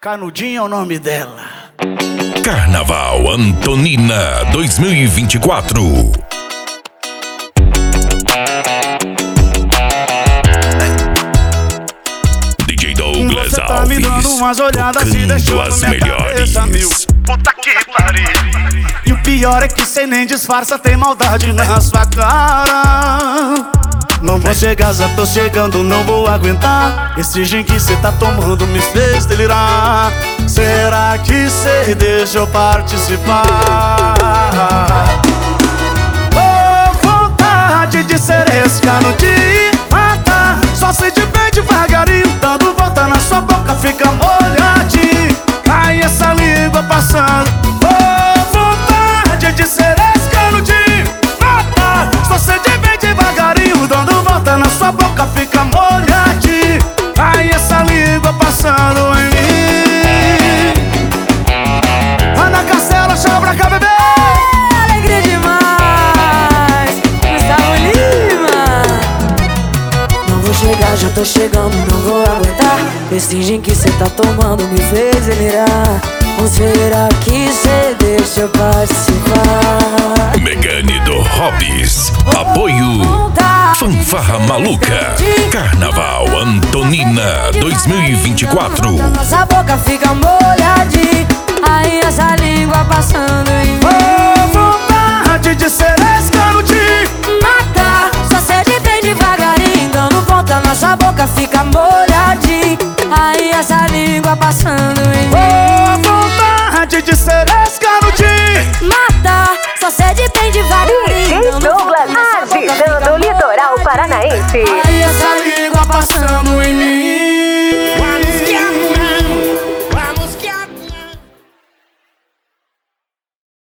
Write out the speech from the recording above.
Canudinho é o nome dela. Carnaval Antonina 2024. DJ Douglas Você tá me dando umas olhadas e deixando as minha melhores. cabeça mil. Puta que pariu. E o pior é que cê nem disfarça, tem maldade na sua cara. Não vou chegar, já tô chegando, não vou aguentar. Esse gin que cê tá tomando me fez delirar. Será que cê deixa eu participar? Oh, vontade de ser esse canudinho. Mata, só se de bem devagarinho, dando volta na sua boca, fica molhadinho. Ai, essa língua passando. Oh, vontade de ser esse canudinho. Mata, só se de bem devagarinho, dando volta na sua boca, fica molhadinho. Ai, essa língua passando em mim. Ana Castela, chama pra cá, bebê. Alegria demais, Gustavo Lima. Não vou chegar, já tô chegando, não vou aguentar. Esse gin que cê tá tomando me fez delirar. Ou será que cê deixa eu participar? Megane do Hobbs. Apoio Fanfarra Maluca. Carnaval Antonina 2024. Nossa boca fica molhadinha. Aí essa língua passando em mim. Oh, vontade de ser esse canudinho. Mata, só sede bem devagarinho, dando volta, nossa boca fica molhadinha. Aí essa língua passando em mim. Oh, vontade de ser esse canudinho. Mata, só sede bem devagarinho, DJ dando volta, Douglas nossa boca fica agitando o litoral paranaense.